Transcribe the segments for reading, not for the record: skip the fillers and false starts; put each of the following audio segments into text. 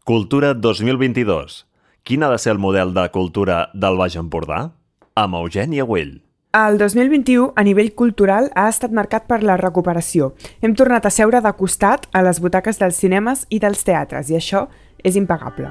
Cultura 2022. Quin ha de ser el model de cultura del Baix Empordà? Amb Eugènia Güell. El 2021, a nivell cultural, ha estat marcat per la recuperació. Hem tornat a seure de costat a les butaques dels cinemes i dels teatres, i això és impagable.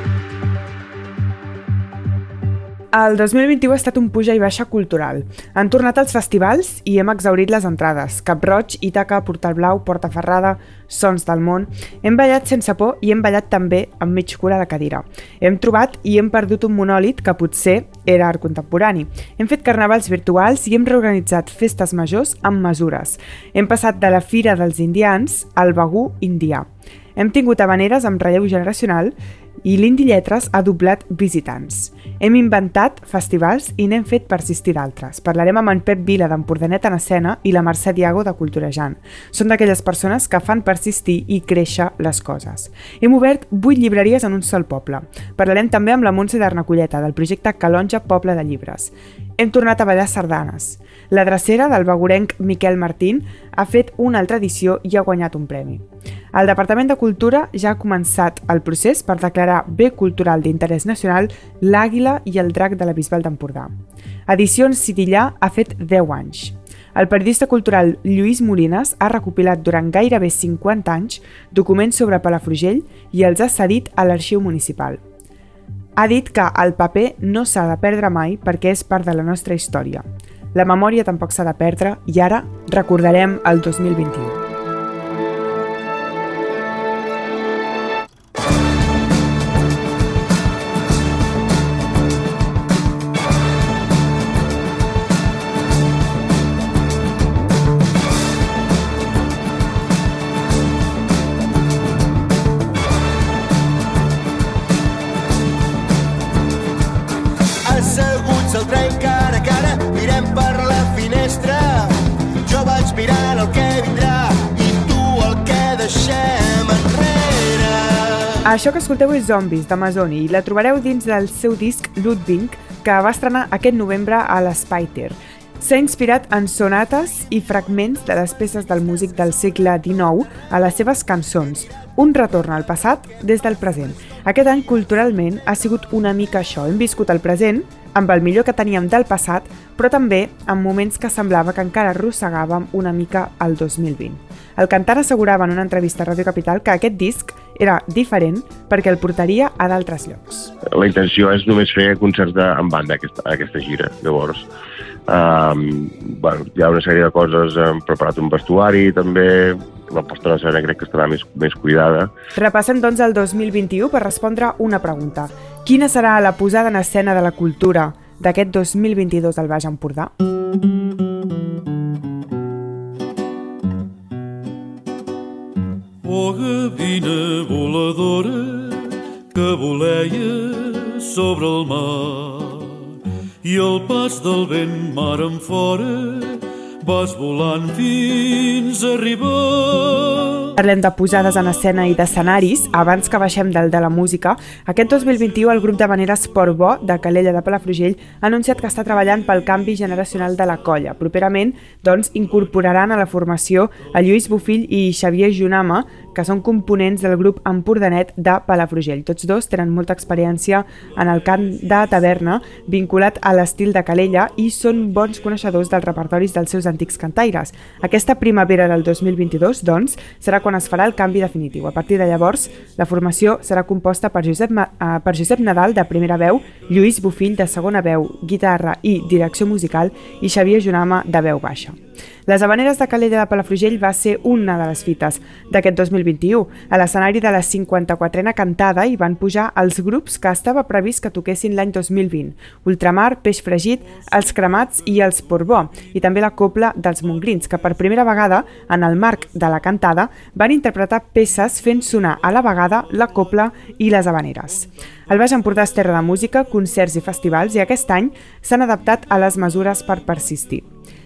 El 2021 ha estat un puja i baixa cultural. Han tornat els festivals i hem exhaurit les entrades. Cap Roig, Ítaca, Portal Blau, Portaferrada, Sons del Món. Hem ballat sense por i hem ballat també amb mig cura a la cadira. Hem trobat i hem perdut un monòlit que potser era art contemporani. Hem fet carnavals virtuals i hem reorganitzat festes majors amb mesures. Hem passat de la Fira dels Indians al Begú indià. Hem tingut havaneres amb relleu generacional i l'Indi Lletres ha doblat visitants. Hem inventat festivals i n'hem fet persistir d'altres. Parlarem amb en Pep Vila d'Empordanet en Escena i la Mercè Diago de Culturejant. Són d'aquelles persones que fan persistir i créixer les coses. Hem obert 8 llibreries en un sol poble. Parlarem també amb la Montse d'Arnaculleta del projecte Calonja Poble de Llibres. Hem tornat a ballar sardanes. La drecera del begurenc Miquel Martín ha fet una altra edició i ha guanyat un premi. El Departament de Cultura ja ha començat el procés per declarar bé cultural d'interès nacional l'àguila i el drac de la Bisbal d'Empordà. Edicions Citillà ha fet 10 anys. El periodista cultural Lluís Molines ha recopilat durant gairebé 50 anys documents sobre Palafrugell i els ha cedit a l'Arxiu Municipal. Ha dit que el paper no s'ha de perdre mai perquè és part de la nostra història. La memòria tampoc s'ha de perdre i ara recordarem el 2021. Asseguts al tren cara a cara, mirem per la finestra. Jo vaig mirant el que vindrà i tu el que deixem enrere. Això que escolteu és Zombies, d'Amazoni, i la trobareu dins del seu disc Ludwig, que va estrenar aquest novembre a l'Spyter. S'ha inspirat en sonates i fragments de les peces del músic del segle XIX a les seves cançons, un retorn al passat des del present. Aquest any, culturalment, ha sigut una mica això. Hem viscut el present, amb el millor que teníem del passat, però també en moments que semblava que encara arrossegàvem una mica al 2020. El cantant assegurava en una entrevista a Ràdio Capital que aquest disc era diferent perquè el portaria a d'altres llocs. La intenció és només fer concerts en banda, aquesta gira. Llavors, hi ha una sèrie de coses, hem preparat un vestuari també, la posta en escena crec que estarà més cuidada. Repassem doncs el 2021 per respondre una pregunta. Quina serà la posada en escena de la cultura d'aquest 2022 al Baix Empordà? Oh, gavina voladora que voleia sobre el mar i al pas del vent mar enfora vas volant fins a arribar. Parlem de posades en escena i d'escenaris. Abans que baixem del de la música, aquest 2021 el grup de Maneres Port Bo de Calella de Palafrugell ha anunciat que està treballant pel canvi generacional de la colla. Properament, doncs, incorporaran a la formació a Lluís Bofill i Xavier Junama, que són components del grup Empordanet de Palafrugell. Tots dos tenen molta experiència en el cant de taverna vinculat a l'estil de Calella i són bons coneixedors dels repertoris dels seus antics cantaires. Aquesta primavera del 2022, doncs, serà quan es farà el canvi definitiu. A partir de llavors, la formació serà composta per Josep Nadal, de primera veu, Lluís Bofill, de segona veu, guitarra i direcció musical, i Xavier Junama, de veu baixa. Les Havaneres de Calella de Palafrugell va ser una de les fites d'aquest 2021. A l'escenari de la 54a cantada hi van pujar els grups que estava previst que toquessin l'any 2020. Ultramar, Peix Fregit, Els Cremats i Els Portbó, i també la Cobla dels Montgrins, que per primera vegada, en el marc de la cantada, van interpretar peces fent sonar a la vegada la cobla i les havaneres. El Baix Empordà és terra de música, concerts i festivals, i aquest any s'han adaptat a les mesures per persistir.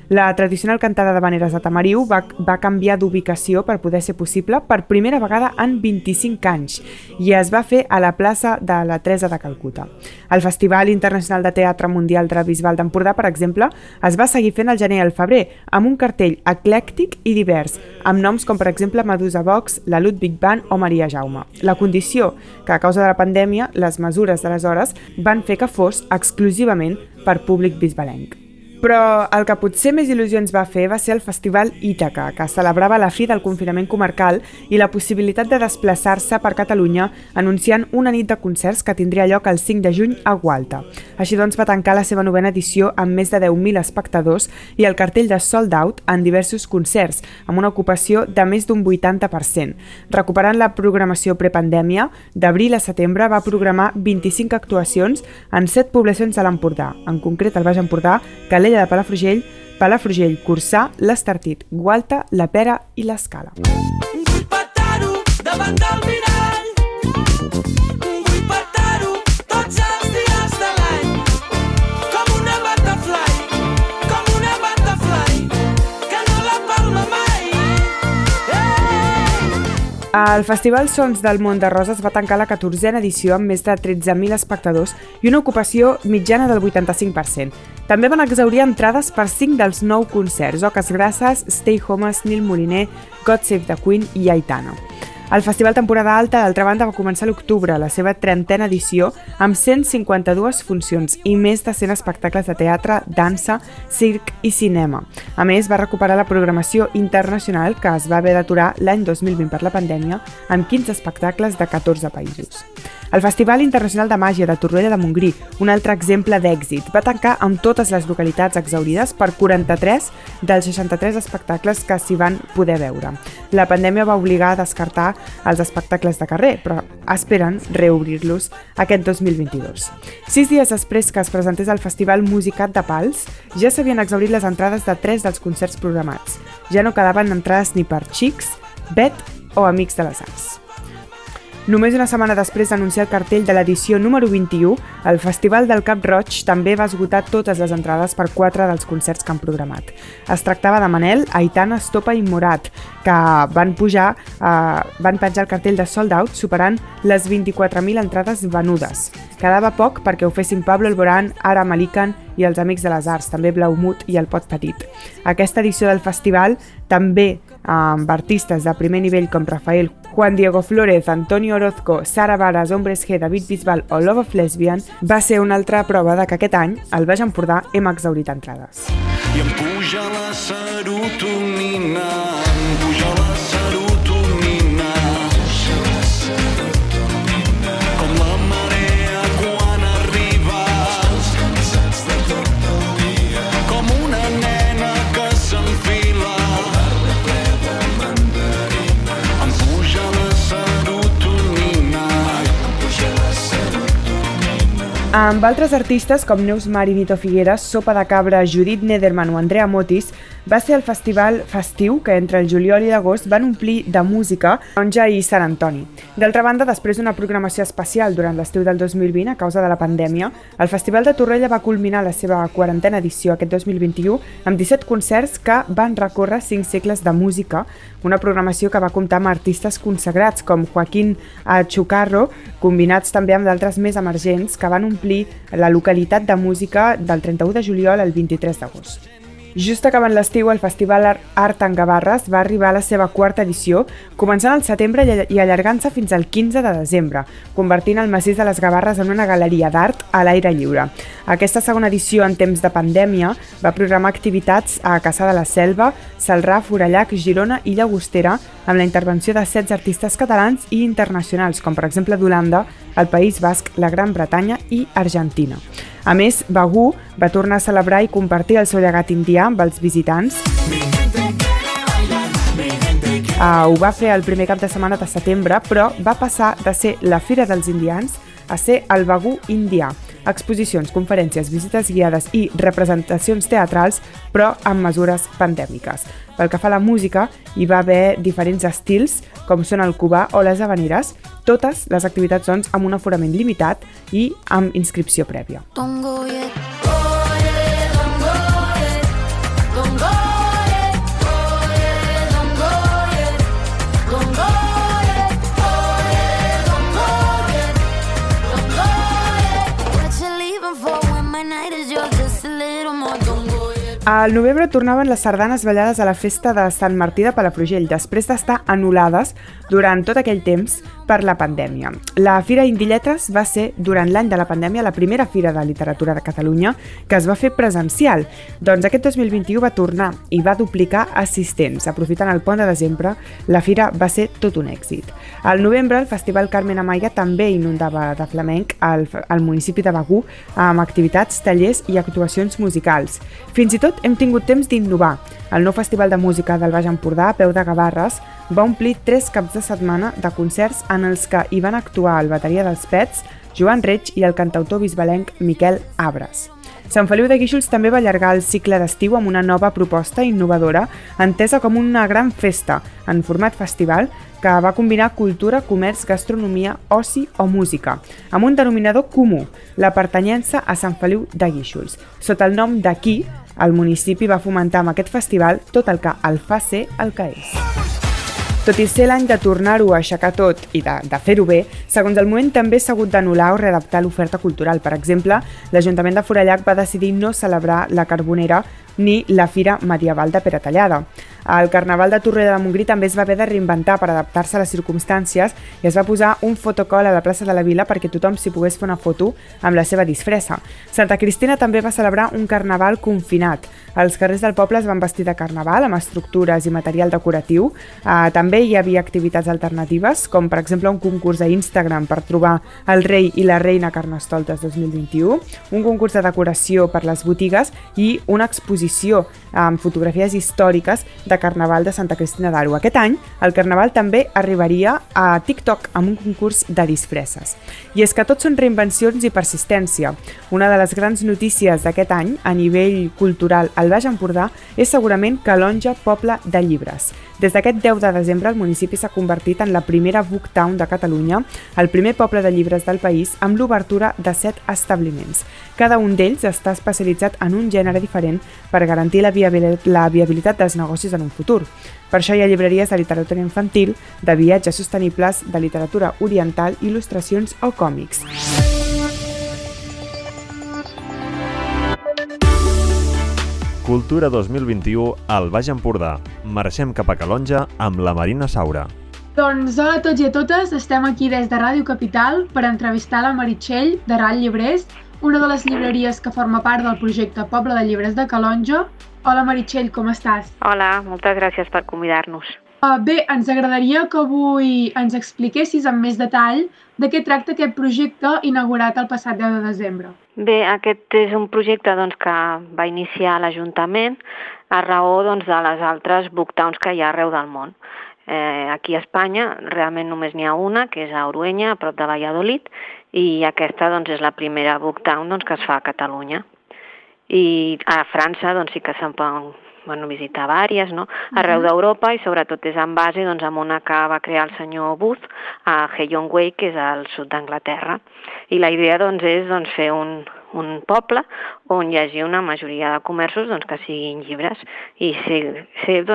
La tradicional cantada d'havaneres de Tamariu va canviar d'ubicació per poder ser possible per primera vegada en 25 anys i es va fer a la plaça de la Teresa de Calcuta. El Festival Internacional de Teatre Mundial de Bisbal d'Empordà, per exemple, es va seguir fent al gener i al febrer amb un cartell eclèctic i divers, amb noms com per exemple Medusa Vox, la Ludwig Band o Maria Jaume. La condició que a causa de la pandèmia les mesures d'aleshores van fer que fos exclusivament per públic bisbalenc. Però el que potser més il·lusions va fer va ser el Festival Ítaca, que celebrava la fi del confinament comarcal i la possibilitat de desplaçar-se per Catalunya anunciant una nit de concerts que tindria lloc el 5 de juny a Gualta. Així doncs va tancar la seva 9ª edició amb més de 10.000 espectadors i el cartell de sold out en diversos concerts, amb una ocupació de més d'un 80%. Recuperant la programació prepandèmia, d'abril a setembre va programar 25 actuacions en 7 poblacions de l'Empordà, en concret el Baix Empordà, Calella de Palafrugell, Corçà, l'Estartit, Gualta, la Pera i l'Escala. Vull petar-ho davant del mirall, vull petar-ho tots els dies de l'any, com una butterfly, que no la palma mai. El Festival Sons del Mont de Roses va tancar la 14a edició amb més de 13.000 espectadors i una ocupació mitjana del 85%. També van exhaurir entrades per 5 dels 9 concerts: Oques Grasses, Stay Homes, Nil Moliner, God Save the Queen i Aitana. El Festival Temporada Alta, d'altra banda, va començar a l'octubre, la seva 30a edició, amb 152 funcions i més de 100 espectacles de teatre, dansa, circ i cinema. A més, va recuperar la programació internacional que es va haver d'aturar l'any 2020 per la pandèmia, amb 15 espectacles de 14 països. El Festival Internacional de Màgia de Torroella de Montgrí, un altre exemple d'èxit, va tancar amb totes les localitats exhaurides per 43 dels 63 espectacles que s'hi van poder veure. La pandèmia va obligar a descartar els espectacles de carrer, però esperen reobrir-los aquest 2022. 6 dies després que es presentés el Festival Musicat de Pals, ja s'havien exhaurit les entrades de 3 dels concerts programats. Ja no quedaven entrades ni per Xics, Bet o Amics de les Arts. Només una setmana després d'anunciar el cartell de l'edició número 21, el Festival del Cap Roig també va esgotar totes les entrades per 4 dels concerts que han programat. Es tractava de Manel, Aitana, Estopa i Morat, que van penjar el cartell de sold out superant les 24.000 entrades venudes. Quedava poc perquè ho fessin Pablo Alborán, Ara Malikan i els Amics de les Arts, també Blaumut i el Pot Petit. Aquesta edició del festival, també amb artistes de primer nivell com Rafael, Juan Diego Flórez, Antonio Orozco, Sara Varas, Hombres G, David Bisbal o Love of Lesbian, va ser una altra prova de que aquest any al Baix Empordà hem exhaurit entrades. I em puja la serotonina, em puja la serotonina, com la marea quan arribes, com una nena que s'enfila, em puja la serotonina. Amb altres artistes com Neus Mar i Nito Figueres, Sopa de Cabra, Judit Nederman o Andrea Motis, va ser el festival festiu que entre el juliol i l'agost van omplir de música Taronja i Sant Antoni. D'altra banda, després d'una programació especial durant l'estiu del 2020 a causa de la pandèmia, el Festival de Torroella va culminar la seva 40a edició aquest 2021 amb 17 concerts que van recórrer 5 segles de música, una programació que va comptar amb artistes consagrats com Joaquín Chucarro, combinats també amb d'altres més emergents que van omplir la localitat de música del 31 de juliol al 23 d'agost. Just acabant l'estiu, el Festival Art en Gavarres va arribar a la seva 4a edició, començant al setembre i allargant-se fins al 15 de desembre, convertint el massís de les Gavarres en una galeria d'art a l'aire lliure. Aquesta segona edició, en temps de pandèmia, va programar activitats a Cassà de la Selva, Celrà, Forallac, Girona i Llagostera, amb la intervenció de 16 artistes catalans i internacionals, com per exemple d'Holanda, el País Basc, la Gran Bretanya i Argentina. A més, Bagú va tornar a celebrar i compartir el seu llegat indià amb els visitants. Ho va fer el primer cap de setmana de setembre, però va passar de ser la Fira dels Indians a ser el Bagú indià. Exposicions, conferències, visites guiades i representacions teatrals, però amb mesures pandèmiques. Pel que fa a la música, hi va haver diferents estils, com són el cubà o les havaneres, totes les activitats doncs amb un aforament limitat i amb inscripció prèvia. Don't go yet. Go yet, don't go yet. Don't Al novembre tornaven les sardanes ballades a la festa de Sant Martí de Palafrugell, després d'estar anul·lades durant tot aquell temps per la pandèmia. La Fira Indie Lletres va ser, durant l'any de la pandèmia, la primera fira de literatura de Catalunya que es va fer presencial. Doncs aquest 2021 va tornar i va duplicar assistents. Aprofitant el pont de desembre, la fira va ser tot un èxit. Al novembre, el Festival Carmen Amaya també inundava de flamenc al municipi de Begur amb activitats, tallers i actuacions musicals. Fins i tot hem tingut temps d'innovar. El nou Festival de Música del Baix Empordà, a peu de Gavarres, va omplir 3 caps de setmana de concerts en els que hi van actuar el bateria dels Pets, Joan Reig i el cantautor bisbalenc Miquel Abres. Sant Feliu de Guíxols també va allargar el cicle d'estiu amb una nova proposta innovadora entesa com una gran festa en format festival que va combinar cultura, comerç, gastronomia, oci o música, amb un denominador comú, la pertanyença a Sant Feliu de Guíxols. Sota el nom d'Aquí, el municipi va fomentar amb aquest festival tot el que el fa ser el que és. Tot i ser l'any de tornar-ho a aixecar tot i de fer-ho bé, segons el moment també s'ha hagut d'anul·lar o readaptar l'oferta cultural. Per exemple, l'Ajuntament de Forallac va decidir no celebrar la Carbonera ni la Fira Medieval de Peratallada. El Carnaval de Torroella de Montgrí també es va haver de reinventar per adaptar-se a les circumstàncies i es va posar un fotocol a la plaça de la Vila perquè tothom s'hi pogués fer una foto amb la seva disfressa. Santa Cristina també va celebrar un carnaval confinat. Els carrers del poble es van vestir de carnaval amb estructures i material decoratiu. També hi havia activitats alternatives, com per exemple un concurs a Instagram per trobar el rei i la reina Carnestoltes 2021, un concurs de decoració per les botigues i una exposició amb fotografies històriques de Carnaval de Santa Cristina d'Aro. Aquest any, el Carnaval també arribaria a TikTok amb un concurs de disfresses. I és que tot són reinvencions i persistència. Una de les grans notícies d'aquest any, a nivell cultural al Baix Empordà, és segurament Calonge, poble de llibres. Des d'aquest 10 de desembre, el municipi s'ha convertit en la primera Booktown de Catalunya, el primer poble de llibres del país, amb l'obertura de 7 establiments. Cada un d'ells està especialitzat en un gènere diferent per garantir la viabilitat dels negocis en un futur. Per això hi ha llibreries de literatura infantil, de viatges sostenibles, de literatura oriental, il·lustracions o còmics. Cultura 2021 al Baix Empordà. Marxem cap a Calonge amb la Marina Saura. Doncs hola a tots i a totes, estem aquí des de Ràdio Capital per entrevistar la Meritxell de RAL Llibrers, una de les llibreries que forma part del projecte Poble de Llibres de Calonge. Hola Meritxell, com estàs? Hola, moltes gràcies per convidar-nos. Bé, ens agradaria que avui ens expliquessis amb més detall de què tracta aquest projecte inaugurat el passat 10 de desembre. Bé, aquest és un projecte que va iniciar l'Ajuntament a raó de les altres booktowns que hi ha arreu del món. Aquí a Espanya realment només n'hi ha una, que és a Oruenya, a prop de Valladolid, i aquesta és la primera booktown que es fa a Catalunya. I a França sí que se'n poden visitar vàries, arreu d'Europa, i sobretot és en base amb una que va crear el senyor Booth a Hay-on-Wye, que és al sud d'Anglaterra. I la idea és fer un poble on hi hagi una majoria de comerços que siguin llibres i ser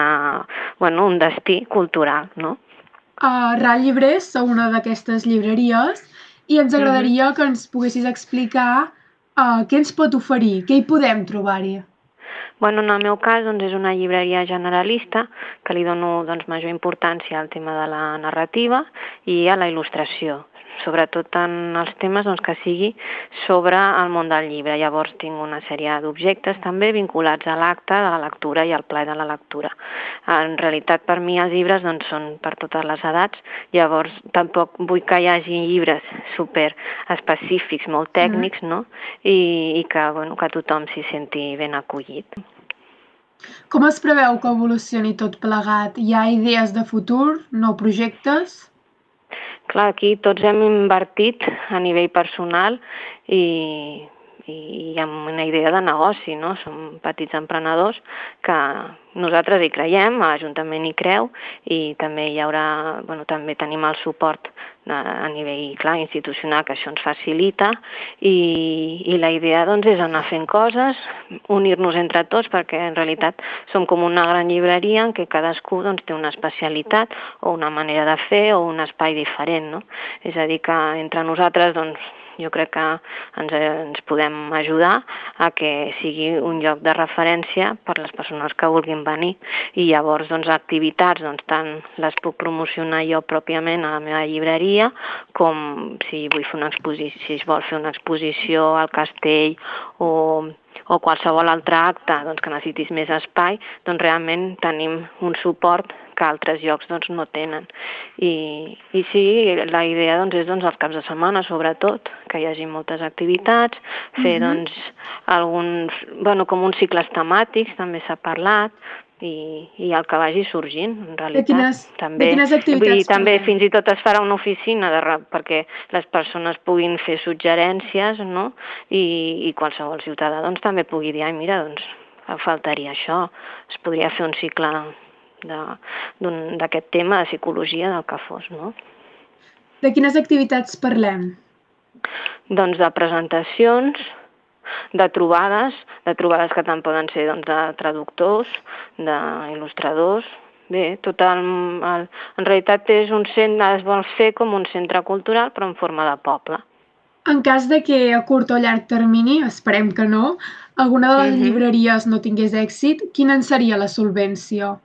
un destí cultural. RAL Llibrers sou una d'aquestes llibreries i ens agradaria que ens poguessis explicar què ens pot oferir, què hi podem trobar-hi. En el meu cas és una llibreria generalista que li dono major importància al tema de la narrativa i a la il·lustració, sobretot en els temes que sigui sobre el món del llibre. Llavors tinc una sèrie d'objectes també vinculats a l'acte de la lectura i al plaer de la lectura. En realitat per mi els llibres són per totes les edats, llavors tampoc vull que hi hagi llibres super específics, molt tècnics, i que tothom s'hi senti ben acollit. Com es preveu que evolucioni tot plegat? Hi ha idees de futur, nous projectes? Clar, aquí tots hem invertit a nivell personal i amb una idea de negoci, Som petits emprenedors que nosaltres hi creiem, l'Ajuntament hi creu i també hi haurà, també tenim el suport a nivell institucional, que això ens facilita, i la idea és anar fent coses, unir-nos entre tots, perquè en realitat som com una gran llibreria en què cadascú té una especialitat o una manera de fer o un espai diferent, És a dir, que entre nosaltres jo crec que ens podem ajudar a que sigui un lloc de referència per les persones que vulguin venir. I llavors, doncs, activitats, doncs, tant les puc promocionar jo pròpiament a la meva llibreria, com si vull fer una exposició, si es vol fer una exposició al castell o qualsevol altre acte doncs, que necessitis més espai, doncs realment tenim un suport que altres llocs doncs, no tenen. I sí, la idea doncs, és els caps de setmana, sobretot, que hi hagi moltes activitats, fer doncs, com uns cicles temàtics, també s'ha parlat, i el que vagi sorgint, en realitat. De quines activitats? També fins i tot es farà una oficina perquè les persones puguin fer suggerències, no? I qualsevol ciutadà doncs, també pugui dir, mira, doncs, faltaria això, es podria fer un cicle d'aquest tema de psicologia, del que fos, no? De quines activitats parlem? Doncs de presentacions, de trobades que tant poden ser doncs, de traductors, d'il·lustradors. Bé, en realitat es vol fer com un centre cultural, però en forma de poble. En cas de que a curt o llarg termini, esperem que no, alguna de les llibreries no tingués èxit, quina en seria la solvència?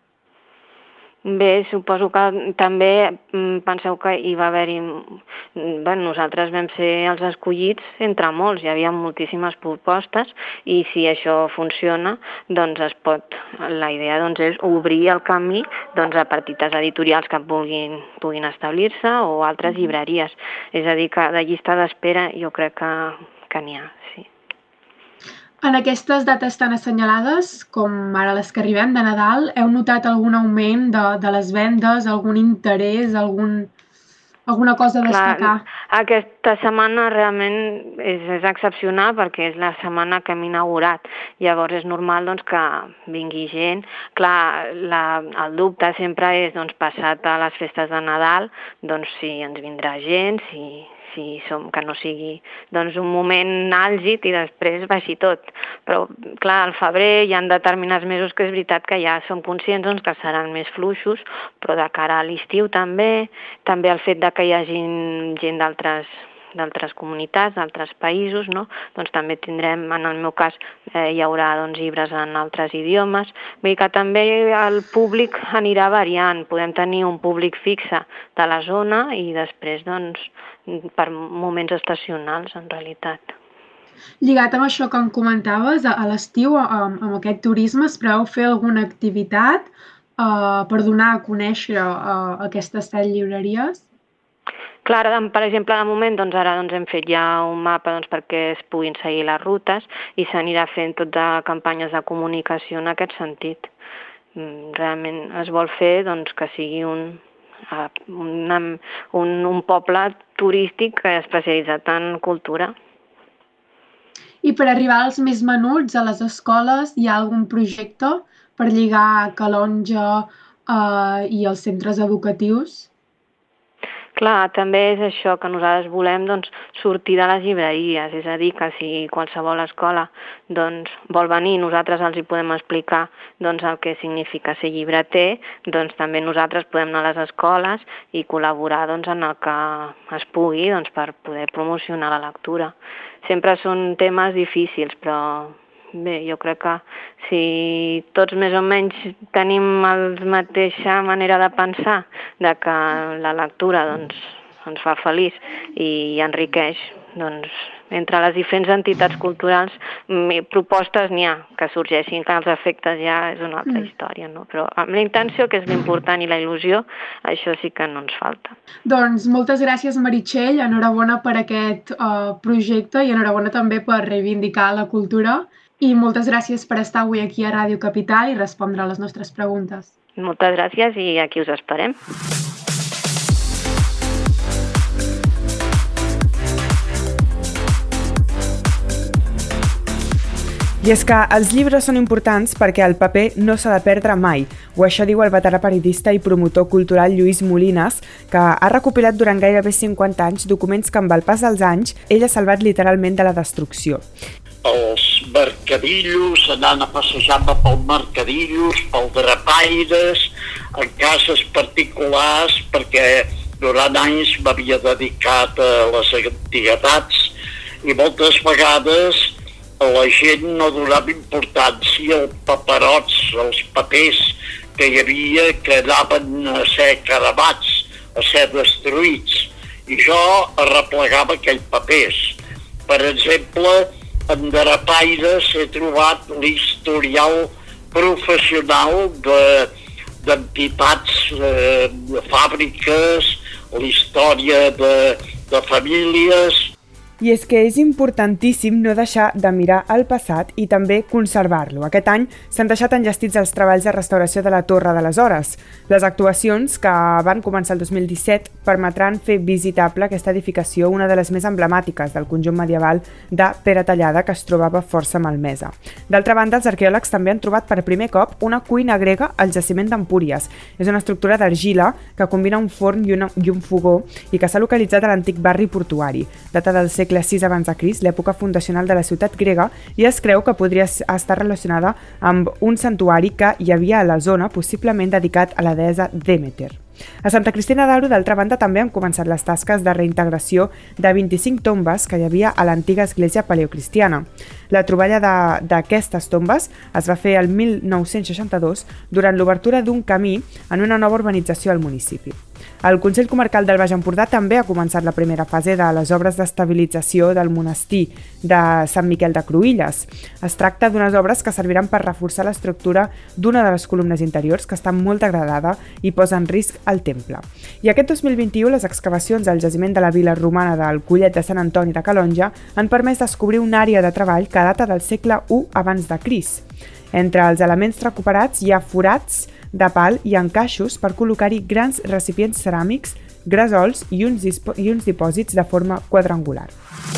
Bé, suposo que també penseu que hi va haver-hi... nosaltres vam ser els escollits entre molts, hi havia moltíssimes propostes i si això funciona, doncs la idea doncs, és obrir el camí doncs, a petites editorials que puguin establir-se o altres llibreries. És a dir, que de llista d'espera jo crec que n'hi ha, sí. En aquestes dates tan assenyalades, com ara les que arribem de Nadal, heu notat algun augment de les vendes, algun interès, alguna cosa a destacar? Aquesta setmana realment és excepcional perquè és la setmana que hem inaugurat. Llavors és normal doncs, que vingui gent. Clar, el dubte sempre és doncs, passat a les festes de Nadal, doncs si ens vindrà gent, que no sigui doncs, un moment àlgid i després baixi tot. Però, clar, al febrer hi ha determinats mesos que és veritat que ja som conscients doncs, que seran més fluixos, però de cara a l'estiu també el fet de que hi hagi gent d'altres comunitats, d'altres països, no? Doncs també tindrem, en el meu cas, hi haurà doncs, llibres en altres idiomes. Vull dir que també el públic anirà variant. Podem tenir un públic fixe de la zona i després, doncs, per moments estacionals, en realitat. Lligat amb això que em comentaves, a l'estiu, amb aquest turisme, es preveu fer alguna activitat per donar a conèixer aquestes 7 llibreries? Clar, per exemple, de moment, doncs ara hem fet ja un mapa perquè es puguin seguir les rutes i s'anirà fent tot de campanyes de comunicació en aquest sentit. Realment es vol fer que sigui un poble turístic especialitzat en cultura. I per arribar als més menuts, a les escoles, hi ha algun projecte per lligar Calonge i els centres educatius? Clar, també és això que nosaltres volem sortir de les llibreries, és a dir, que si qualsevol escola vol venir, nosaltres els hi podem explicar el que significa ser llibreter, també nosaltres podem anar a les escoles i col·laborar en el que es pugui per poder promocionar la lectura. Sempre són temes difícils, però bé, jo crec que si tots més o menys tenim la mateixa manera de pensar de que la lectura ens fa feliç i enriqueix, entre les diferents entitats culturals propostes n'hi ha que sorgeixin, que els efectes ja és una altra història, no? Però amb la intenció, que és l'important, i la il·lusió, això sí que no ens falta. Doncs moltes gràcies, Meritxell, enhorabona per aquest projecte i enhorabona també per reivindicar la cultura. I moltes gràcies per estar avui aquí a Ràdio Capital i respondre a les nostres preguntes. Moltes gràcies i aquí us esperem. I és que els llibres són importants perquè el paper no s'ha de perdre mai. O això diu el veterà periodista i promotor cultural Lluís Molinas, que ha recopilat durant gairebé 50 anys documents que amb el pas dels anys ell ha salvat literalment de la destrucció. Els mercadillos, anant a passejar-me pel mercadillos, pel drapaires, en cases particulars, perquè durant anys m'havia dedicat a les antiguitats i moltes vegades la gent no donava importància als paperots, als papers que hi havia que anaven a ser cremats, a ser destruïts. I jo arreplegava aquells papers. Per exemple, en Darapaires he trobat l'historial professional d'entitats, de fàbriques, la història de famílies. I és que és importantíssim no deixar de mirar el passat i també conservar-lo. Aquest any s'han deixat enllestits els treballs de restauració de la Torre de les Hores. Les actuacions, que van començar el 2017, permetran fer visitable aquesta edificació, una de les més emblemàtiques del conjunt medieval de Pere Tallada, que es trobava força malmesa. D'altra banda, els arqueòlegs també han trobat per primer cop una cuina grega al jaciment d'Empúries. És una estructura d'argila que combina un forn i un fogó i que s'ha localitzat a l'antic barri portuari. Data del segle VI abans de Crist, l'època fundacional de la ciutat grega, i es creu que podria estar relacionada amb un santuari que hi havia a la zona, possiblement dedicat a la deessa Dèmeter. A Santa Cristina d'Aro, d'altra banda, també han començat les tasques de reintegració de 25 tombes que hi havia a l'antiga església paleocristiana. La troballa d'aquestes tombes es va fer el 1962 durant l'obertura d'un camí en una nova urbanització al municipi. El Consell Comarcal del Baix Empordà també ha començat la primera fase de les obres d'estabilització del monestir de Sant Miquel de Cruïlles. Es tracta d'unes obres que serviran per reforçar l'estructura d'una de les columnes interiors, que està molt degradada i posa en risc el temple. I aquest 2021 les excavacions al jaciment de la vila romana del Collet de Sant Antoni de Calonge han permès descobrir una àrea de treball que data del segle I abans de Crist. Entre els elements recuperats hi ha forats de pal i encaixos per col·locar-hi grans recipients ceràmics, gresols i uns dipòsits de forma quadrangular.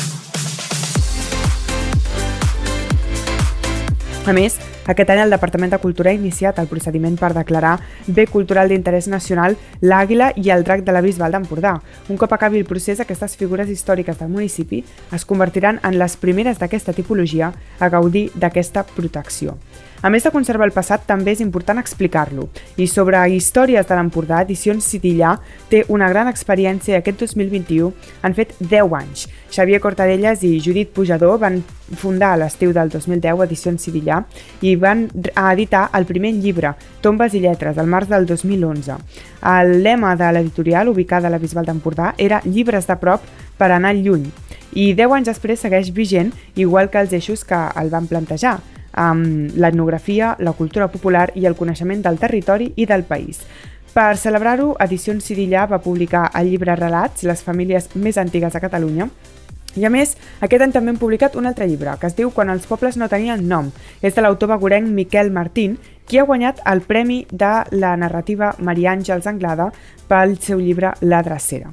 A més, aquest any el Departament de Cultura ha iniciat el procediment per declarar bé cultural d'interès nacional l'àguila i el drac de la Bisbal d'Empordà. Un cop acabi el procés, aquestes figures històriques del municipi es convertiran en les primeres d'aquesta tipologia a gaudir d'aquesta protecció. A més de conservar el passat, també és important explicar-lo. I sobre històries de l'Empordà, Edicions Sidillà té una gran experiència i aquest 2021 han fet 10 anys. Xavier Cortadellas i Judit Pujador van fundar a l'estiu del 2010 Edicions Sidillà i van editar el primer llibre, Tombes i lletres, al març del 2011. El lema de l'editorial, ubicada a la Bisbal d'Empordà, era Llibres de prop per anar lluny. I 10 anys després segueix vigent, igual que els eixos que el van plantejar, amb l'etnografia, la cultura popular i el coneixement del territori i del país. Per celebrar-ho, Edicions Sidillà va publicar el llibre Relats, les famílies més antigues de Catalunya, i a més, aquest any també han publicat un altre llibre, que es diu Quan els pobles no tenien nom. És de l'autor beguenc Miquel Martín, qui ha guanyat el Premi de la Narrativa Maria Àngels Anglada pel seu llibre La Drecera.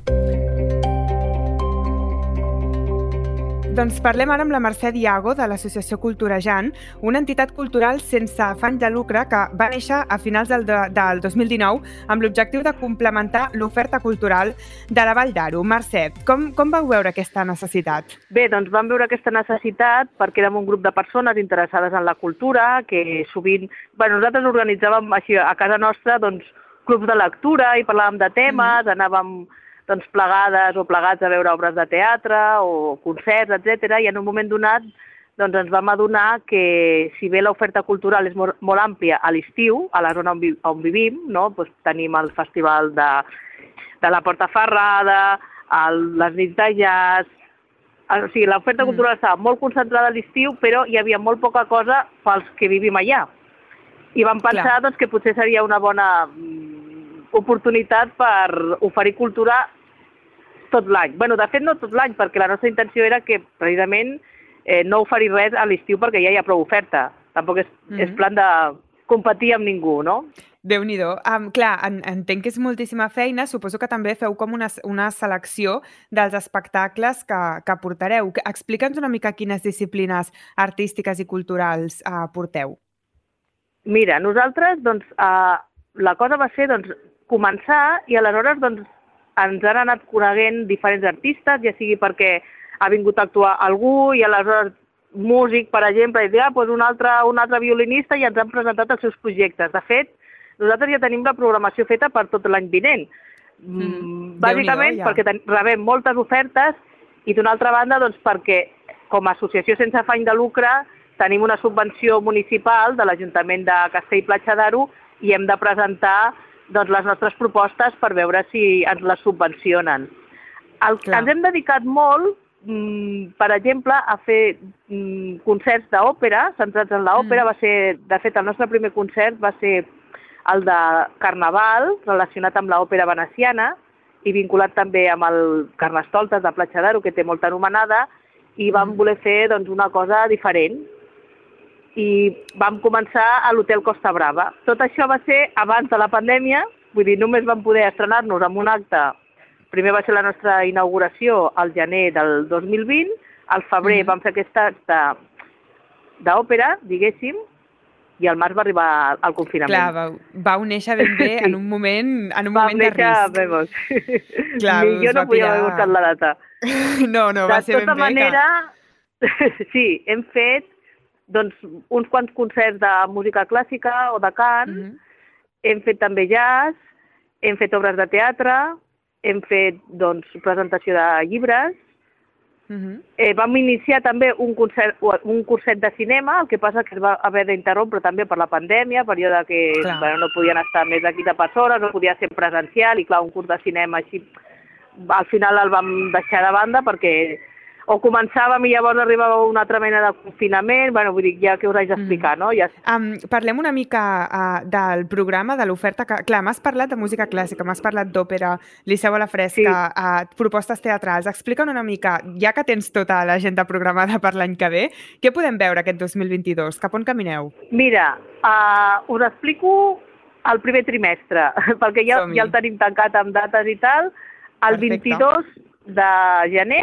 Doncs parlem ara amb la Mercè Diago de l'Associació Culturejant, una entitat cultural sense afany de lucre que va néixer a finals del 2019 amb l'objectiu de complementar l'oferta cultural de la Vall d'Aro. Mercè, com vau veure aquesta necessitat? Bé, doncs vam veure aquesta necessitat perquè érem un grup de persones interessades en la cultura, que sovint... nosaltres organitzàvem així a casa nostra clubs de lectura i parlàvem de temes, anàvem plegades o plegats a veure obres de teatre o concerts, etc. I en un moment donat ens vam adonar que si bé l'oferta cultural és molt àmplia a l'estiu, a la zona on vivim, tenim el festival de la Porta Ferrada, les nits de jazz, o sigui, l'oferta cultural estava molt concentrada a l'estiu, però hi havia molt poca cosa pels que vivim allà. I vam pensar que potser seria una bona oportunitat per oferir cultura tot l'any. De fet, no tot l'any, perquè la nostra intenció era que, precisament, no oferir res a l'estiu perquè ja hi ha prou oferta. Tampoc és plan de competir amb ningú, no? Déu-n'hi-do. Clar, entenc que és moltíssima feina. Suposo que també feu com una selecció dels espectacles que portareu. Explica'ns una mica quines disciplines artístiques i culturals porteu. Mira, nosaltres, la cosa va ser començar i aleshores ens han anat coneguent diferents artistes, ja sigui perquè ha vingut a actuar algú i aleshores músic, per exemple, i un altre violinista, i ens han presentat els seus projectes. De fet, nosaltres ja tenim la programació feta per tot l'any vinent. Bàsicament perquè rebem moltes ofertes i d'una altra banda doncs, perquè com a associació sense afany de lucre tenim una subvenció municipal de l'Ajuntament de Castell-Platja d'Aro i hem de presentar doncs, les nostres propostes per veure si ens les subvencionen. Ens hem dedicat molt, per exemple, a fer concerts d'òpera, centrats en l'òpera. De fet, el nostre primer concert va ser el de Carnaval, relacionat amb l'òpera veneciana i vinculat també amb el Carnestoltes de Platja d'Aro, que té molta anomenada, i vam voler fer doncs, una cosa diferent. I vam començar a l'Hotel Costa Brava. Tot això va ser abans de la pandèmia, vull dir, només vam poder estrenar-nos amb un acte. Primer va ser la nostra inauguració al gener del 2020, al febrer vam fer aquest acte d'òpera, diguéssim, i al març va arribar el confinament. Clar, vau néixer ben bé en un moment de risc. Clar, jo no podia haver buscat la data. No, va ser ben bé. De tota manera, sí, hem fet doncs, uns quants concerts de música clàssica o de cant, hem fet també jazz, hem fet obres de teatre, hem fet doncs, presentació de llibres, vam iniciar també un curset de cinema, el que passa que es va haver d'interrompre també per la pandèmia, període que no podien estar més de 15 persones, no podia ser presencial, i clar, un curs de cinema així, al final el vam deixar de banda perquè o començàvem i llavors arribava una altra mena de confinament, vull dir, ja que us haig d'explicar, no? Parlem una mica del programa, de l'oferta. Clar, m'has parlat de música clàssica, m'has parlat d'òpera, Liceu a la Fresca, propostes teatrals. Explica'm una mica, ja que tens tota l'agenda programada per l'any que ve, què podem veure aquest 2022? Cap on camineu? Mira, us explico el primer trimestre, perquè ja el tenim tancat amb dates i tal. El 22 de gener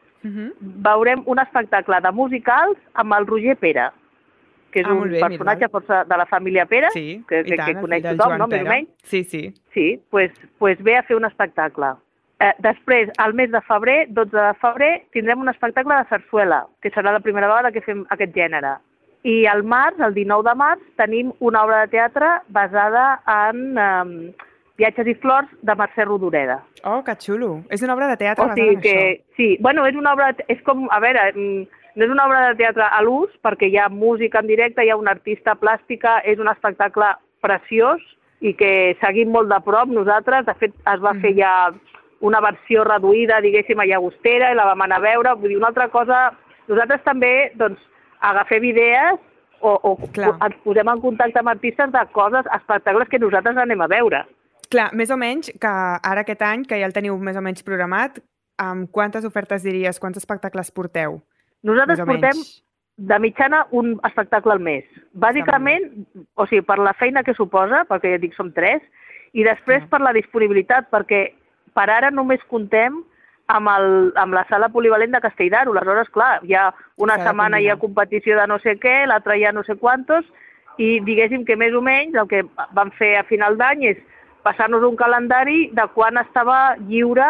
veurem un espectacle de musicals amb el Roger Pere, que és un personatge força de la família Pere, que coneix tothom, no? Més o menys. Sí, doncs ve a fer un espectacle. Després, al mes de febrer, 12 de febrer, tindrem un espectacle de sarsuela, que serà la primera vegada que fem aquest gènere. I al març, el 19 de març, tenim una obra de teatre basada en Viatges i flors, de Mercè Rodoreda. Oh, que xulo. És una obra de teatre basada en això. Sí, és una obra, és com, a veure, no és una obra de teatre a l'ús, perquè hi ha música en directe, hi ha una artista plàstica, és un espectacle preciós i que seguim molt de prop nosaltres. De fet, es va fer ja una versió reduïda, diguéssim, a Llagostera, i la vam anar a veure. Vull dir, una altra cosa, nosaltres també, doncs, agafem idees o ens posem en contacte amb artistes de coses, espectacles que nosaltres anem a veure. Clar, més o menys, que ara aquest any, que ja el teniu més o menys programat, amb quantes ofertes diries, quants espectacles porteu? Nosaltres portem de mitjana un espectacle al mes. Bàsicament, o sigui, per la feina que suposa, perquè ja dic som 3, i després per la disponibilitat, perquè per ara només contem amb la sala polivalent de Castell d'Aro. Aleshores, clar, hi ha una setmana hi ha competició de no sé què, l'altra hi ha no sé quantos, i diguéssim que més o menys el que vam fer a final d'any és passar-nos un calendari de quan estava lliure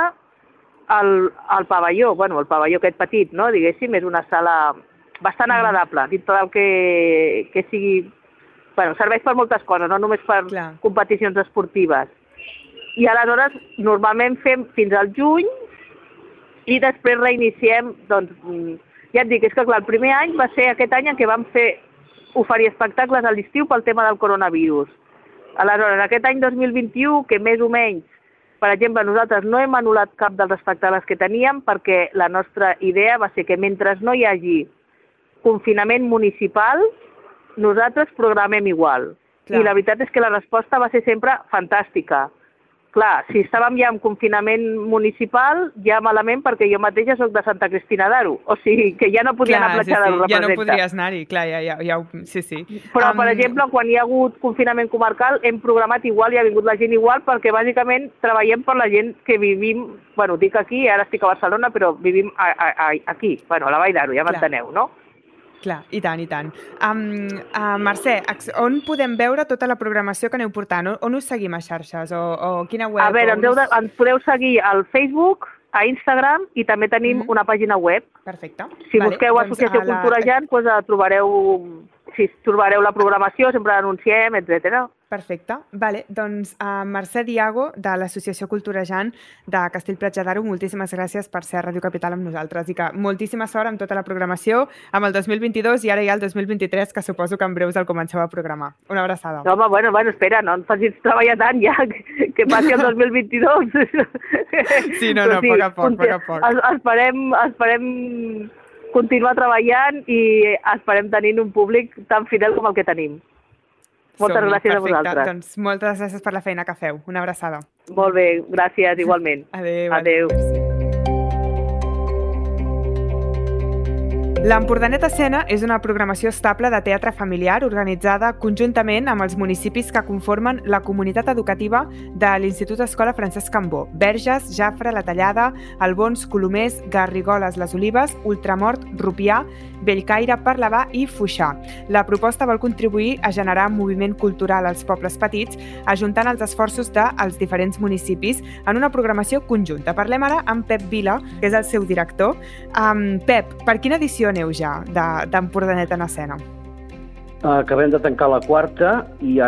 el pavelló. Bueno, el pavelló aquest petit, no? Diguéssim, és una sala bastant agradable, dintre del que sigui... Bueno, serveix per moltes coses, no només per competicions esportives. I aleshores, normalment fem fins al juny i després reiniciem, doncs, ja et dic, és que clar, el primer any va ser aquest any en què vam oferir espectacles a l'estiu pel tema del coronavirus. Aleshores, aquest any 2021, que més o menys, per exemple, nosaltres no hem anul·lat cap dels espectacles que teníem perquè la nostra idea va ser que mentre no hi hagi confinament municipal, nosaltres programem igual. I la veritat és que la resposta va ser sempre fantàstica. Clar, si estàvem ja en confinament municipal, ja malament, perquè jo mateixa soc de Santa Cristina d'Aro. O sigui, que ja no podia anar a Platja d'Aro, representa. Ja no podries anar-hi, clar, sí. Però, per exemple, quan hi ha hagut confinament comarcal, hem programat igual i ha vingut la gent igual, perquè bàsicament treballem per la gent que vivim, bueno, dic aquí, ara estic a Barcelona, però vivim aquí, bueno, a la Vall d'Aro, ja m'enteneu, no? Clar, i tant, i tant. Mercè, on podem veure tota la programació que aneu portant? On us seguim a xarxes? O quina web? A veure, ens podeu seguir al Facebook, a Instagram, i també tenim una pàgina web. Perfecte. Si busqueu Associació Cultura Jan, trobareu la programació, sempre l'anunciem, etc. Perfecte. Vale, doncs Mercè Diago, de l'Associació Culturejant de Castellplatja d'Aro, moltíssimes gràcies per ser a Ràdio Capital amb nosaltres i que moltíssima sort amb tota la programació, amb el 2022 i ara ja el 2023, que suposo que en breus el comenceu a programar. Una abraçada. No, home, bueno, espera, no ens facis treballar tant ja, que passi el 2022. Sí, no, a poc. Esperem continuar treballant i esperem tenir un públic tan fidel com el que tenim. Moltes gràcies a vosaltres. Doncs moltes gràcies per la feina que feu. Una abraçada. Molt bé, gràcies, igualment. Adéu. L'Empordanet Escena és una programació estable de teatre familiar organitzada conjuntament amb els municipis que conformen la comunitat educativa de l'Institut Escola Francesc Cambó: Verges, Jafre, La Tallada, Albons, Colomers, Garrigoles, Les Olives, Ultramort, Rupià, Bellcaire, Parlavà i Foixà. La proposta vol contribuir a generar moviment cultural als pobles petits, ajuntant els esforços dels diferents municipis en una programació conjunta. Parlem ara amb Pep Vila, que és el seu director. Pep, per quina edició aneu ja d'Empordanet en Escena? Acabem de tancar la quarta i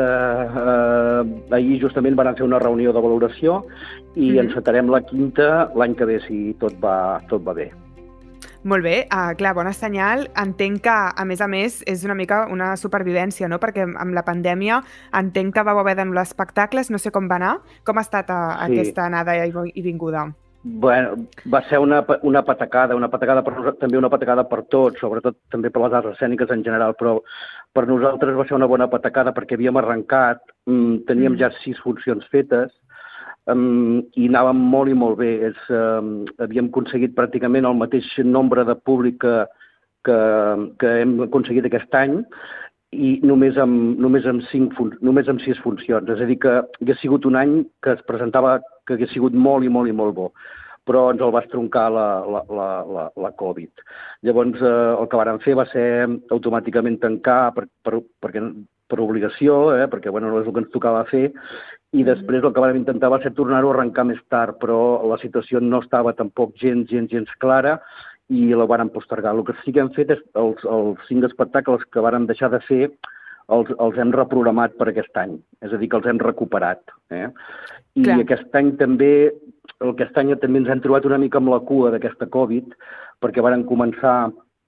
ara ahir justament van fer una reunió de valoració i encetarem la quinta l'any que ve, si tot va bé. Molt bé, clar, bona senyal. Entenc que, a més, és una mica una supervivència, no? Perquè amb la pandèmia entenc que vau haver d'anul·lar espectacles, no sé com va anar. Com ha estat aquesta anada i vinguda? Bueno, va ser una patacada, també una patacada per tots, sobretot també per les arts escèniques en general, però per nosaltres va ser una bona patacada perquè havíem arrencat, teníem ja 6 funcions fetes, i anàvem molt i molt bé. Havíem aconseguit pràcticament el mateix nombre de públic que hem aconseguit aquest any i només amb 6 funcions. És a dir, que hauria sigut un any que es presentava que hauria sigut molt i molt i molt bo, però ens el va estroncar la Covid. Llavors, el que vàrem fer va ser automàticament tancar per obligació, perquè no és el que ens tocava fer, i després el que vam intentar va ser tornar-ho a arrencar més tard, però la situació no estava tampoc gens clara i la vàrem postergar. El que sí que hem fet és els 5 espectacles que vàrem deixar de fer els hem reprogramat per aquest any, és a dir, que els hem recuperat. I aquest any també ens hem trobat una mica amb la cua d'aquesta Covid, perquè varen començar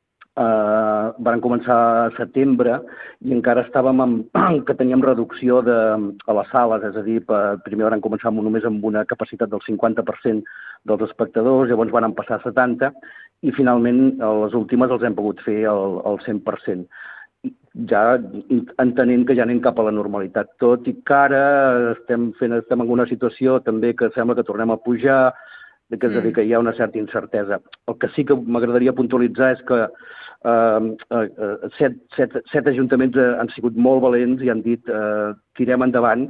a setembre i encara estàvem que teníem reducció a les sales, és a dir, primer varen començar només amb una capacitat del 50% dels espectadors, llavors varen passar a 70% i finalment a les últimes els hem pogut fer al 100%. Ja entenent que ja anem cap a la normalitat, tot i que ara estem en una situació també que sembla que tornem a pujar, és a dir, que hi ha una certa incertesa. El que sí que m'agradaria puntualitzar és que 7 ajuntaments han sigut molt valents i han dit tirem endavant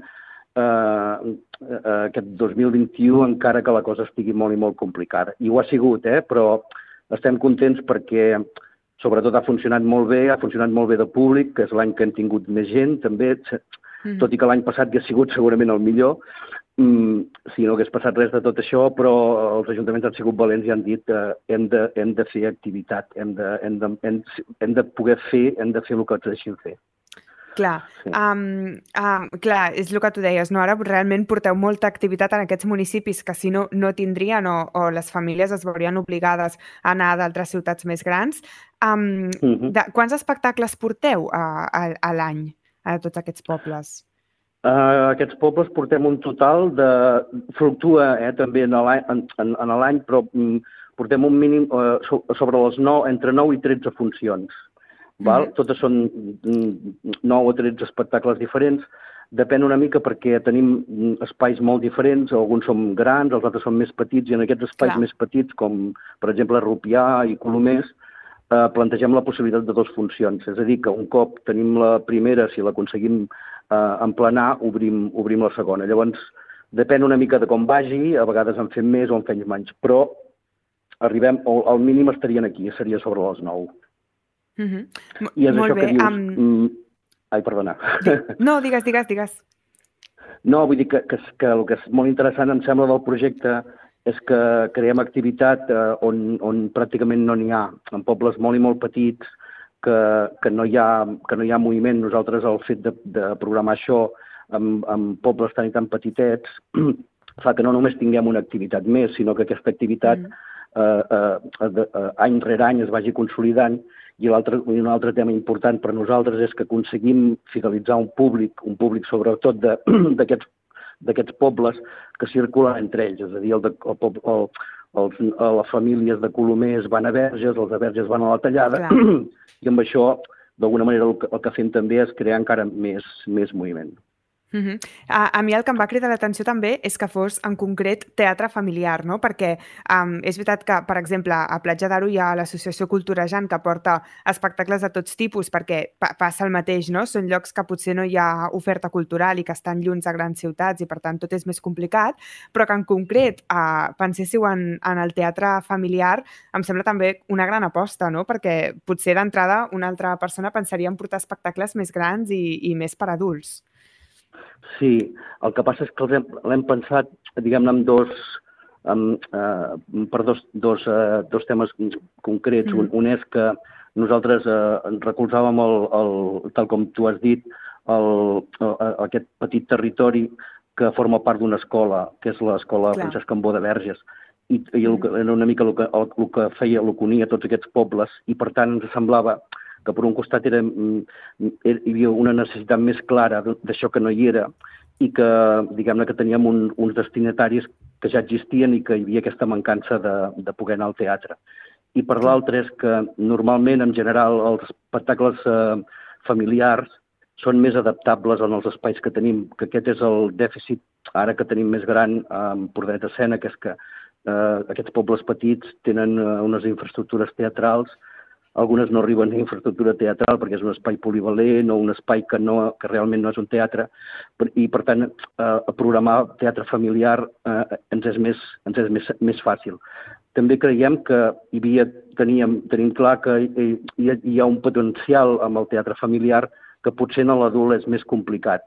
aquest 2021 encara que la cosa estigui molt i molt complicada. I ho ha sigut, però estem contents perquè sobretot ha funcionat molt bé de públic, que és l'any que hem tingut més gent, també, tot i que l'any passat que ha sigut segurament el millor, si no hagués passat res de tot això, però els ajuntaments han sigut valents i han dit que hem de fer activitat, hem de poder fer el que ens deixin fer. Clar, clar, és el que tu deies, no? Ara realment porteu molta activitat en aquests municipis que si no tindrien o les famílies es veurien obligades a anar d'altres ciutats més grans. Quants espectacles porteu a l'any a tots aquests pobles? Aquests pobles portem un total de... Fluctua també en l'any, però portem un mínim sobre les 9, entre 9 i 13 funcions. Totes són 9 o 13 espectacles diferents. Depèn una mica perquè tenim espais molt diferents, alguns són grans, els altres són més petits, i en aquests espais més petits, com per exemple Rupià i Colomers, plantegem la possibilitat de 2 funcions. És a dir, que un cop tenim la primera, si l'aconseguim emplenar, obrim la segona. Llavors, depèn una mica de com vagi, a vegades en fem més o en fem menys, però arribem, al mínim estarien aquí, seria sobre les 9. I és molt això bé. que dius... Ai, perdona. No, digues. No, vull dir que el que és molt interessant, em sembla, del projecte és que creem activitat on pràcticament no n'hi ha, en pobles molt i molt petits, que no hi ha moviment. Nosaltres, el fet de programar això, amb pobles tan i tan petitets, fa que no només tinguem una activitat més, sinó que aquesta activitat any rere any es vagi consolidant. I un altre tema important per nosaltres és que aconseguim fidelitzar un públic sobretot d'aquests pobles que circulen entre ells, és a dir, les famílies de Colomers van a Verges, els de Verges van a la Tallada, i amb això, d'alguna manera, el que fem també és crear encara més moviment. A mi el que em va cridar l'atenció també és que fos en concret teatre familiar, no? Perquè és veritat que, per exemple, a Platja d'Aro hi ha l'Associació Culturejant que porta espectacles de tots tipus perquè passa el mateix, no? Són llocs que potser no hi ha oferta cultural i que estan lluny de grans ciutats i per tant tot és més complicat, però que en concret penséssiu en el teatre familiar em sembla també una gran aposta, no? Perquè potser d'entrada una altra persona pensaria en portar espectacles més grans i més per adults. Sí, el que passa és que l'hem pensat, diguem-ne, per dos temes concrets. Un és que nosaltres recolzàvem, tal com tu has dit, aquest petit territori que forma part d'una escola, que és l'escola Francesc Cambó de Verges. I era una mica el que feia, el que unia tots aquests pobles, i per tant ens semblava que per un costat hi havia una necessitat més clara d'això que no hi era i que, diguem-ne, que teníem uns destinataris que ja existien i que hi havia aquesta mancança de poder anar al teatre. I per l'altre és que normalment, en general, els espectacles familiars són més adaptables en els espais que tenim, que aquest és el dèficit ara que tenim més gran en Portdet Escena, que és que aquests pobles petits tenen unes infraestructures teatrals. Algunes no arriben a infraestructura teatral perquè és un espai polivalent o un espai que realment no és un teatre, i per tant programar teatre familiar ens és més fàcil. També creiem que tenim clar que hi ha un potencial amb el teatre familiar que potser en l'adult és més complicat.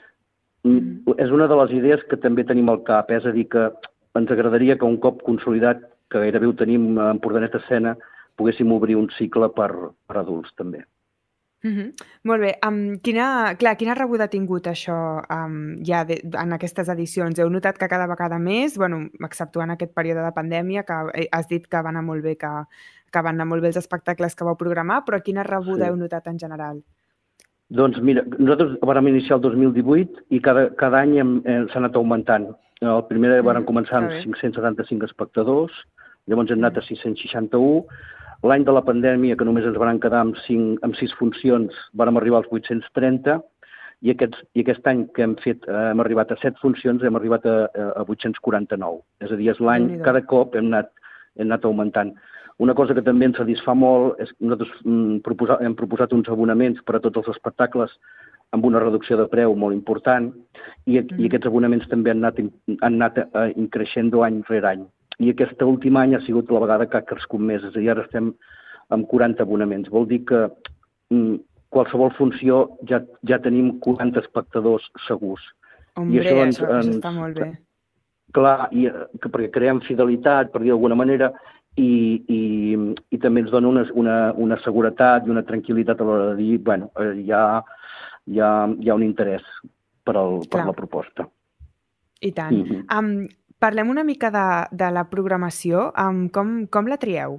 És una de les idees que també tenim al cap, és a dir, que ens agradaria que un cop consolidat, que gairebé ho tenim en Portdet Escena, poguéssim obrir un cicle per adults, també. Molt bé. Quina rebuda ha tingut això ja en aquestes edicions? Heu notat que cada vegada més, exceptuant aquest període de pandèmia, que has dit que van anar molt bé, que van anar molt bé els espectacles que vau programar, però quina rebuda heu notat en general? Doncs mira, nosaltres vam iniciar el 2018 i cada any s'ha anat augmentant. El primer vam començar amb 575 espectadors, llavors hem anat a 661. L'any de la pandèmia, que només ens van quedar amb 6 funcions, vam arribar als 830, i aquest any que hem arribat a 7 funcions, hem arribat a 849. És a dir, és l'any, cada cop hem anat augmentant. Una cosa que també ens satisfà molt és que nosaltres hem proposat uns abonaments per a tots els espectacles amb una reducció de preu molt important, i aquests abonaments també han anat creixent any rere any. I aquest últim any ha sigut la vegada que ha crescut més, és a dir, ara estem amb 40 abonaments. Vol dir que qualsevol funció ja tenim 40 espectadors segurs. Hombre, això està molt bé. Clar, perquè creem fidelitat, per dir d'alguna manera, i també ens dona una seguretat i una tranquil·litat a l'hora de dir, hi ha un interès per la proposta. I tant. Parlem una mica de la programació. Com la trieu?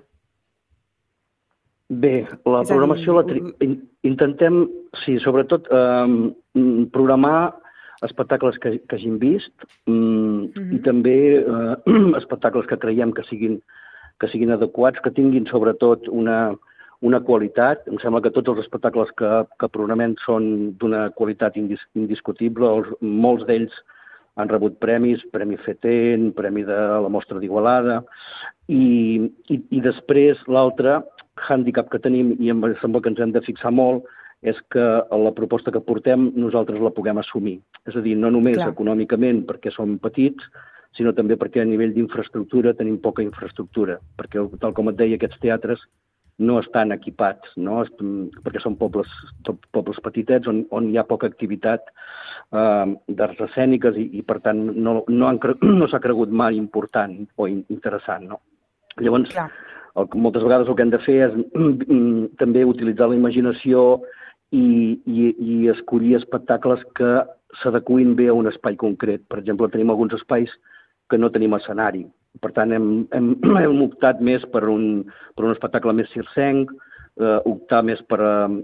Bé, la programació intentem, sí, sobretot programar espectacles que hagin vist i també espectacles que creiem que siguin adequats, que tinguin sobretot una qualitat. Em sembla que tots els espectacles que programem són d'una qualitat indiscutible. Molts d'ells han rebut premis, Premi FETEN, Premi de la Mostra d'Igualada, i després l'altre hàndicap que tenim, i em sembla que ens hem de fixar molt, és que la proposta que portem nosaltres la puguem assumir. És a dir, no només econòmicament perquè som petits, sinó també perquè a nivell d'infraestructura tenim poca infraestructura, perquè, tal com et deia, aquests teatres no estan equipats, no? Perquè són pobles petitets on hi ha poca activitat d'arts escèniques i per tant no s'ha cregut mai important o interessant, no? Llavors, moltes vegades el que hem de fer és també utilitzar la imaginació i escollir espectacles que s'adequin bé a un espai concret. Per exemple, tenim alguns espais que no tenim escenari. Per tant, hem optat més per un espectacle més circenc, optar més per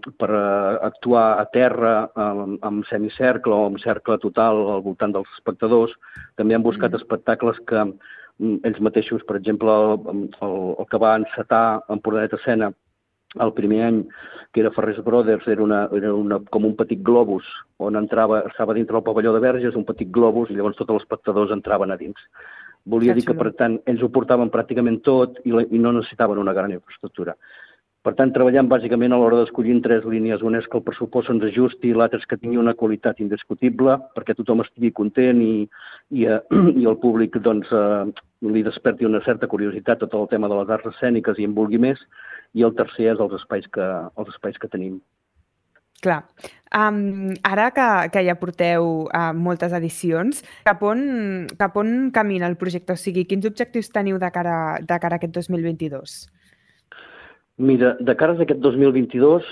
actuar a terra amb semicercle o amb cercle total al voltant dels espectadors. També hem buscat espectacles que ells mateixos, per exemple, el que va encetar Empordanet Escena el primer any, que era Ferrés Brothers, era com un petit globus on estava dintre el pavelló de Verges, un petit globus, i llavors tots els espectadors entraven a dins. Volia dir que, per tant, ells ho portaven pràcticament tot i no necessitaven una gran infraestructura. Per tant, treballem bàsicament a l'hora d'escollir en 3 línies. Una és que el pressupost se'ns ajusti, l'altra és que tingui una qualitat indiscutible perquè tothom estigui content i el públic li desperti una certa curiositat tot el tema de les arts escèniques i en vulgui més. I el tercer és els espais que tenim. Clar. Ara que ja porteu moltes edicions, cap on camina el projecte? O sigui, quins objectius teniu de cara a aquest 2022? Mira, de cara a aquest 2022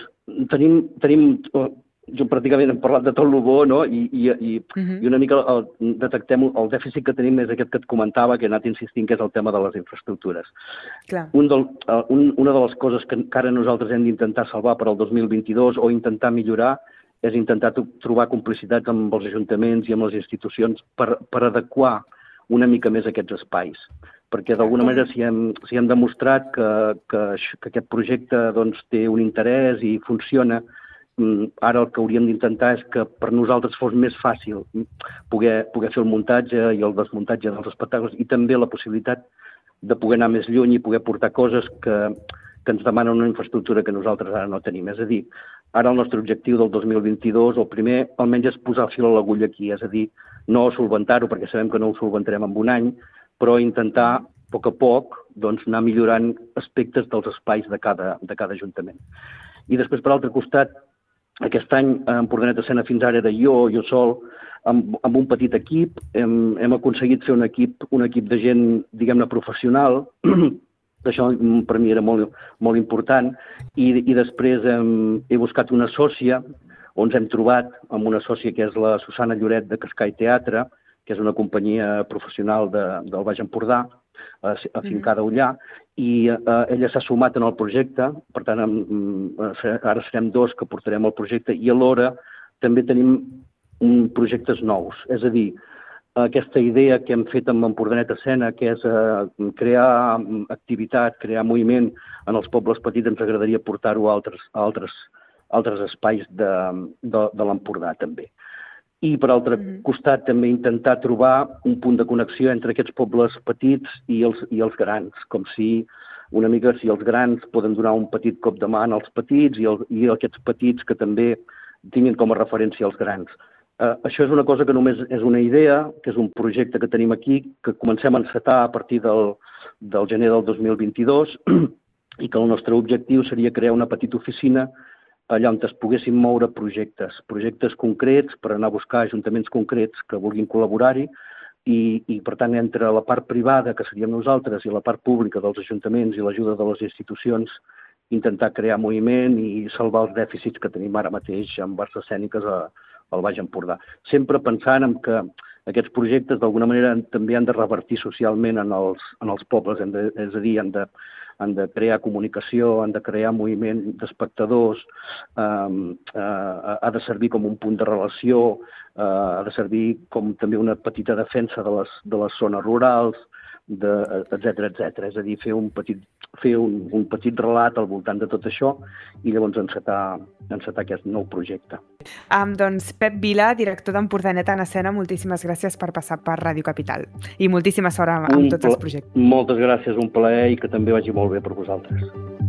tenim jo pràcticament hem parlat de tot el bo, no? I una mica detectem el dèficit que tenim és aquest que et comentava, que he anat insistint, que és el tema de les infraestructures. Clar. Una de les coses que encara nosaltres hem d'intentar salvar per al 2022 o intentar millorar és intentar trobar complicitats amb els ajuntaments i amb les institucions per adequar una mica més aquests espais. Perquè d'alguna manera si hem demostrat que aquest projecte té un interès i funciona, ara el que hauríem d'intentar és que per nosaltres fos més fàcil poder fer el muntatge i el desmuntatge dels espectacles i també la possibilitat de poder anar més lluny i poder portar coses que ens demanen una infraestructura que nosaltres ara no tenim. És a dir, ara el nostre objectiu del 2022, el primer, almenys és posar el fil a l'agulla aquí, és a dir, no solventar-ho perquè sabem que no ho solventarem en un any, però intentar, a poc, anar millorant aspectes dels espais de cada ajuntament. I després, per altre costat, aquest any a Empordanet Escena fins ara era jo sol, amb un petit equip. Hem aconseguit fer un equip de gent, diguem-ne, professional. Això per mi era molt important. I després he buscat una sòcia, on ens hem trobat amb una sòcia que és la Susana Lloret de Cascai Teatre, que és una companyia professional del Baix Empordà, afincada allà, i ella s'ha sumat en el projecte. Per tant, ara serem 2 que portarem el projecte i alhora també tenim projectes nous. És a dir, aquesta idea que hem fet amb Empordanet Escena, que és crear activitat, crear moviment en els pobles petits, ens agradaria portar-ho a altres espais de l'Empordà també. I, per altre costat, també intentar trobar un punt de connexió entre aquests pobles petits i els grans, com si una mica si els grans poden donar un petit cop de mà als petits i aquests petits que també tinguin com a referència els grans. Això és una cosa que només és una idea, que és un projecte que tenim aquí, que comencem a encetar a partir del gener del 2022 i que el nostre objectiu seria crear una petita oficina allà on es poguessin moure projectes concrets per anar a buscar ajuntaments concrets que vulguin col·laborar-hi i, per tant, entre la part privada, que seríem nosaltres, i la part pública dels ajuntaments i l'ajuda de les institucions, intentar crear moviment i salvar els dèficits que tenim ara mateix amb arts escèniques al Baix Empordà. Sempre pensant en que aquests projectes d'alguna manera també han de revertir socialment en els pobles, és a dir, han de crear comunicació, han de crear moviment d'espectadors, ha de servir com un punt de relació, ha de servir com també una petita defensa de les zones rurals, etc. És a dir, fer un petit relat al voltant de tot això i llavors encetar aquest nou projecte. Doncs Pep Vila, director d'Empordanet en Escena, moltíssimes gràcies per passar per Ràdio Capital i moltíssima sort amb tots els projectes. Moltes gràcies, un plaer i que també vagi molt bé per vosaltres.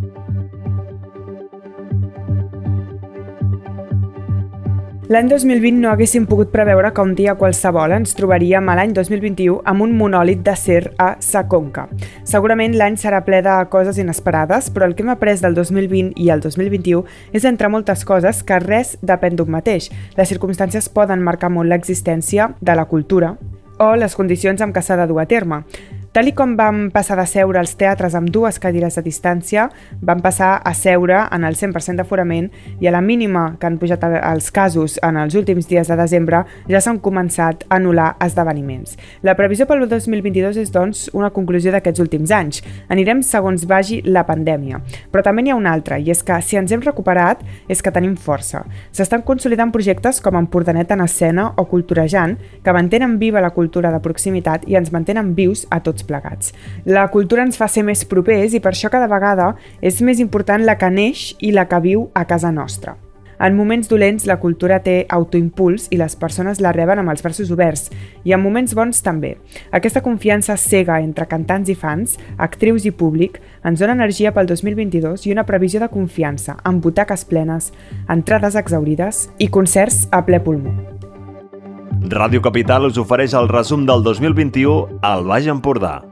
L'any 2020 no haguéssim pogut preveure que un dia qualsevol ens trobaríem a l'any 2021 amb un monòlit d'acer a Sa Conca. Segurament l'any serà ple de coses inesperades, però el que hem après del 2020 i el 2021 és, entre moltes coses, que res depèn d'un mateix. Les circumstàncies poden marcar molt l'existència de la cultura o les condicions amb què s'ha de dur a terme. Tal i com vam passar de seure als teatres amb 2 cadires de distància, vam passar a seure en el 100% d'aforament i a la mínima que han pujat els casos en els últims dies de desembre ja s'han començat a anul·lar esdeveniments. La previsió pel 2022 és, doncs, una conclusió d'aquests últims anys. Anirem segons vagi la pandèmia. Però també n'hi ha una altra, i és que si ens hem recuperat és que tenim força. S'estan consolidant projectes com Empordanet en escena o Culturejant, que mantenen viva la cultura de proximitat i ens mantenen vius a tots plegats. La cultura ens fa ser més propers i per això cada vegada és més important la que neix i la que viu a casa nostra. En moments dolents la cultura té autoimpuls i les persones la reben amb els braços oberts, i en moments bons també. Aquesta confiança cega entre cantants i fans, actrius i públic, ens dona energia pel 2022 i una previsió de confiança, amb butaques plenes, entrades exaurides i concerts a ple pulmó. Ràdio Capital us ofereix el resum del 2021 al Baix Empordà.